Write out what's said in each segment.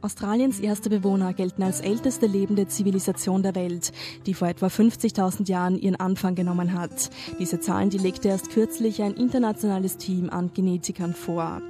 Australiens erste Bewohner gelten als älteste lebende Zivilisation der Welt, die vor etwa 50.000 Jahren ihren Anfang genommen hat. Diese Zahlen, die legte erst kürzlich ein internationales Team an Genetikern vor.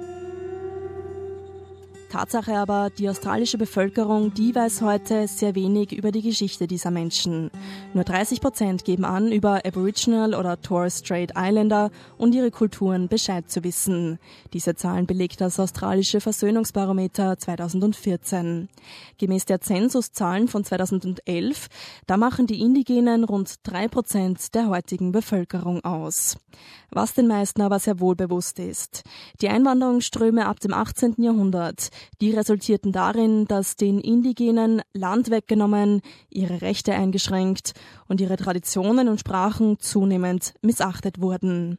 Tatsache aber, die australische Bevölkerung, die weiß heute sehr wenig über die Geschichte dieser Menschen. Nur 30% geben an, über Aboriginal oder Torres Strait Islander und ihre Kulturen Bescheid zu wissen. Diese Zahlen belegt das australische Versöhnungsbarometer 2014. Gemäß der Zensuszahlen von 2011, da machen die Indigenen rund 3% der heutigen Bevölkerung aus. Was den meisten aber sehr wohl bewusst ist. Die Einwanderungsströme ab dem 18. Jahrhundert, die resultierten darin, dass den Indigenen Land weggenommen, ihre Rechte eingeschränkt und ihre Traditionen und Sprachen zunehmend missachtet wurden.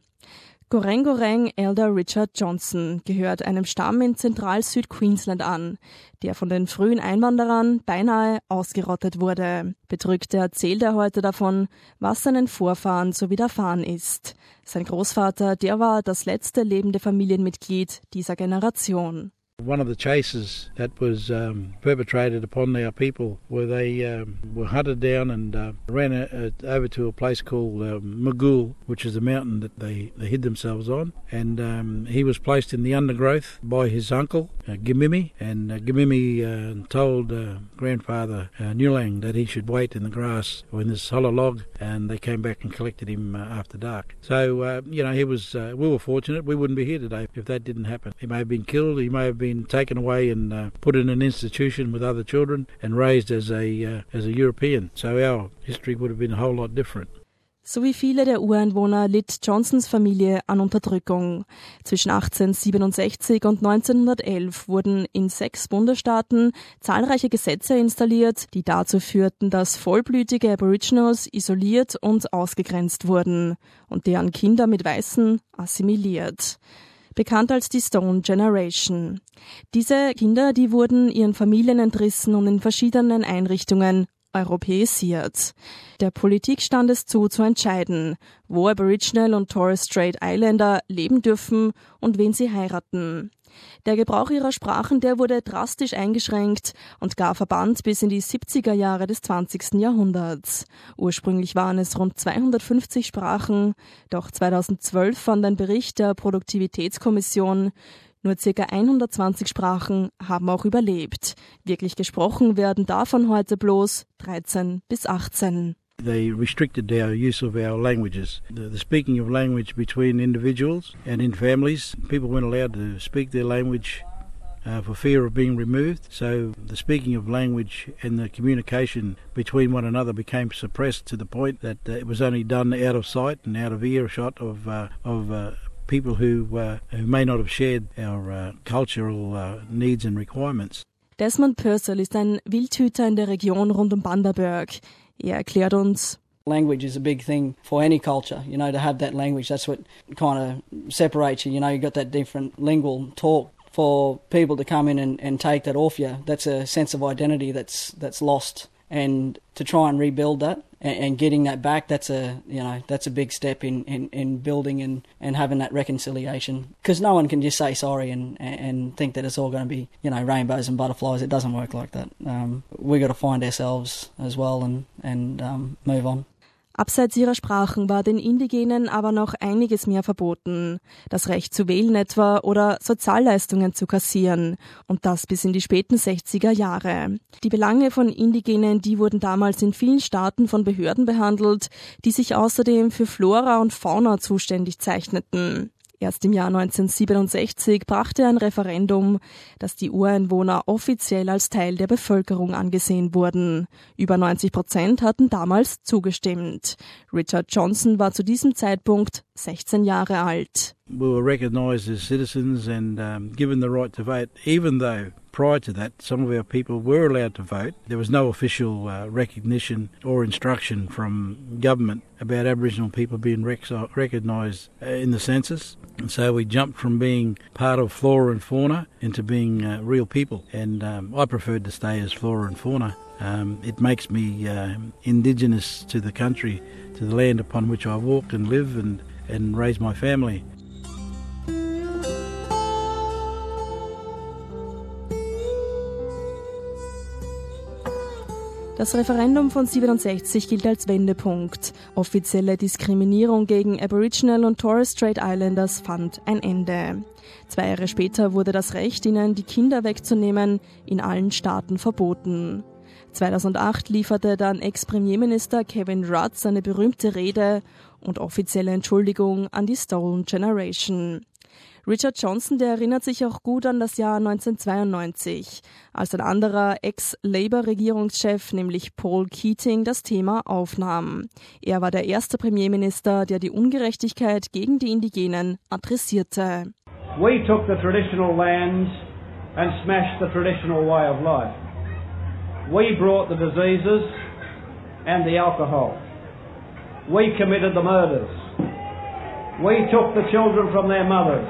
Goreng Elder Richard Johnson gehört einem Stamm in Zentral-Süd-Queensland an, der von den frühen Einwanderern beinahe ausgerottet wurde. Bedrückt erzählt er heute davon, was seinen Vorfahren so widerfahren ist. Sein Großvater, der war das letzte lebende Familienmitglied dieser Generation. One of the chases that was perpetrated upon our people where they were hunted down and ran over to a place called Magul, which is a mountain that they hid themselves on. And he was placed in the undergrowth by his uncle, Gimimi. And Gimimi told grandfather Nulang that he should wait in the grass or in this hollow log, and they came back and collected him after dark. So, he was. We were fortunate. We wouldn't be here today if that didn't happen. He may have been killed. He may have been taken away and put in an institution with other children and raised as a European. So our history would have been a whole lot different. So wie viele der Ureinwohner litt Johnsons Familie an Unterdrückung. Zwischen 1867 und 1911 wurden in 6 Bundesstaaten zahlreiche Gesetze installiert, die dazu führten, dass vollblütige Aboriginals isoliert und ausgegrenzt wurden und deren Kinder mit Weißen assimiliert. Bekannt als die Stone Generation. Diese Kinder, die wurden ihren Familien entrissen und in verschiedenen Einrichtungen europäisiert. Der Politik stand es zu entscheiden, wo Aboriginal und Torres Strait Islander leben dürfen und wen sie heiraten. Der Gebrauch ihrer Sprachen, der wurde drastisch eingeschränkt und gar verbannt bis in die 70er Jahre des 20. Jahrhunderts. Ursprünglich waren es rund 250 Sprachen, doch 2012 fand ein Bericht der Produktivitätskommission, nur ca. 120 Sprachen haben auch überlebt. Wirklich gesprochen werden davon heute bloß 13 bis 18. They restricted our use of our languages. The speaking of language between individuals and in families. People weren't allowed to speak their language for fear of being removed. So the speaking of language and the communication between one another became suppressed to the point that it was only done out of sight and out of earshot of people who may not have shared our cultural needs and requirements. Desmond Purcell ist ein Wildhüter in der Region rund um Bundaberg. Er erklärt uns: Language is a big thing for any culture, to have that language. That's what kind of separates you, you got that different lingual talk. For people to come in and take that off you, that's a sense of identity that's lost. And to try and rebuild that and getting that back, that's a big step in building and having that reconciliation. Because no one can just say sorry and think that it's all going to be, rainbows and butterflies. It doesn't work like that. We got to find ourselves as well and move on. Abseits ihrer Sprachen war den Indigenen aber noch einiges mehr verboten. Das Recht zu wählen etwa oder Sozialleistungen zu kassieren. Und das bis in die späten 60er Jahre. Die Belange von Indigenen, die wurden damals in vielen Staaten von Behörden behandelt, die sich außerdem für Flora und Fauna zuständig zeichneten. Erst im Jahr 1967 brachte ein Referendum, dass die Ureinwohner offiziell als Teil der Bevölkerung angesehen wurden. Über 90% hatten damals zugestimmt. Richard Johnson war zu diesem Zeitpunkt 16 Jahre alt. We were recognized as citizens and given the right to vote, even though prior to that some of our people were allowed to vote. There was no official recognition or instruction from government about Aboriginal people being recognised in the census. And so we jumped from being part of flora and fauna into being real people. And I preferred to stay as flora and fauna. It makes me indigenous to the country, to the land upon which I walk and live and raise my family. Das Referendum von 67 gilt als Wendepunkt. Offizielle Diskriminierung gegen Aboriginal und Torres Strait Islanders fand ein Ende. 2 Jahre später wurde das Recht, ihnen die Kinder wegzunehmen, in allen Staaten verboten. 2008 lieferte dann Ex-Premierminister Kevin Rudd seine berühmte Rede und offizielle Entschuldigung an die Stolen Generation. Richard Johnson, der erinnert sich auch gut an das Jahr 1992, als ein anderer Ex-Labour-Regierungschef, nämlich Paul Keating, das Thema aufnahm. Er war der erste Premierminister, der die Ungerechtigkeit gegen die Indigenen adressierte. We took the traditional lands and smashed the traditional way of life. We brought the diseases and the alcohol. We committed the murders. We took the children from their mothers.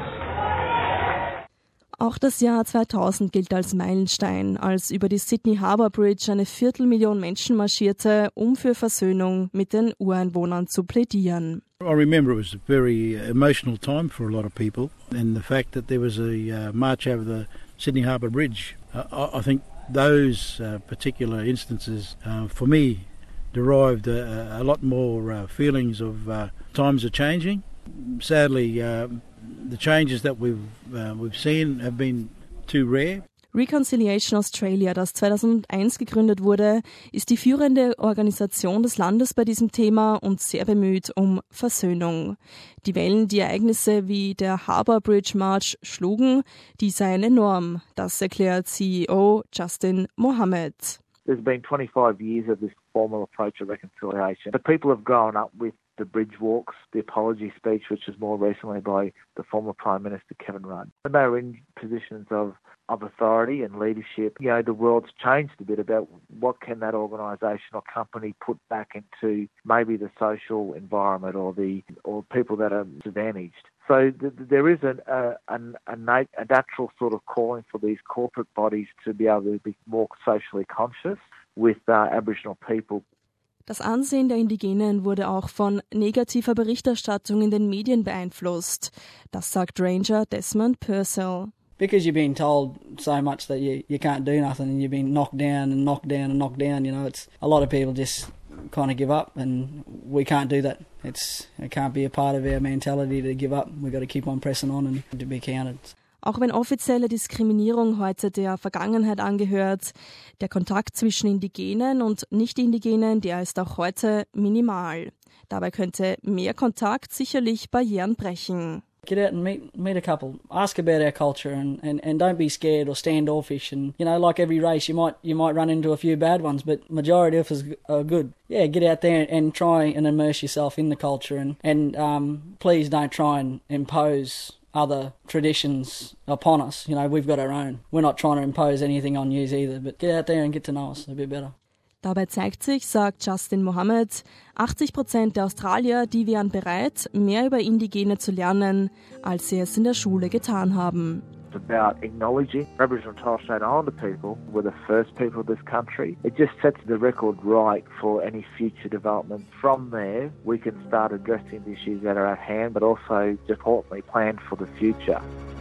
Auch das Jahr 2000 gilt als Meilenstein, als über die Sydney Harbour Bridge eine 250.000 Menschen marschierte, um für Versöhnung mit den Ureinwohnern zu plädieren. I remember it was a very emotional time for a lot of people, and the fact that there was a march over the Sydney Harbour Bridge. I think those particular instances, for me, derived a lot more feelings of times are changing. Sadly, the changes that we've seen have been too rare. Reconciliation Australia, das 2001 gegründet wurde, ist die führende Organisation des Landes bei diesem Thema und sehr bemüht um Versöhnung. Die Wellen, die Ereignisse wie der Harbour Bridge March schlugen, die seien enorm. Das erklärt CEO Justin Mohammed. There's been 25 years of this formal approach of reconciliation. But people have grown up with the bridge walks, the apology speech, which was more recently by the former Prime Minister Kevin Rudd. When they were in positions of authority and leadership, you know, the world's changed a bit about what can that organisation or company put back into maybe the social environment or people that are disadvantaged. So there is a natural sort of calling for these corporate bodies to be able to be more socially conscious with Aboriginal people. Das Ansehen der Indigenen wurde auch von negativer Berichterstattung in den Medien beeinflusst. Das sagt Ranger Desmond Purcell. Because you've been told so much that you can't do nothing and you've been knocked down and knocked down and knocked down, you know, it's a lot of people just kind of give up, and we can't do that. It can't be a part of our mentality to give up. We've got to keep on pressing on and to be counted. Auch wenn offizielle Diskriminierung heute der Vergangenheit angehört, der Kontakt zwischen Indigenen und Nicht-Indigenen, der ist auch heute minimal. Dabei könnte mehr Kontakt sicherlich Barrieren brechen. Get out and meet a couple. Ask about our culture and don't be scared or standoffish. And you know, like every race, you might run into a few bad ones, but majority of us are good. Yeah, get out there and try and immerse yourself in the culture and please don't try and impose other traditions upon us. You know, we've got our own. We're not trying to impose anything on you either, but get out there and get to know us a bit better. Dabei zeigt sich, sagt Justin Mohammed, 80% der Australier, die wären bereit, mehr über Indigene zu lernen, als sie es in der Schule getan haben. It's about acknowledging Aboriginal and Torres Strait Islander people were the first people of this country. It just sets the record right for any future development. From there, we can start addressing the issues that are at hand, but also, importantly, plan for the future.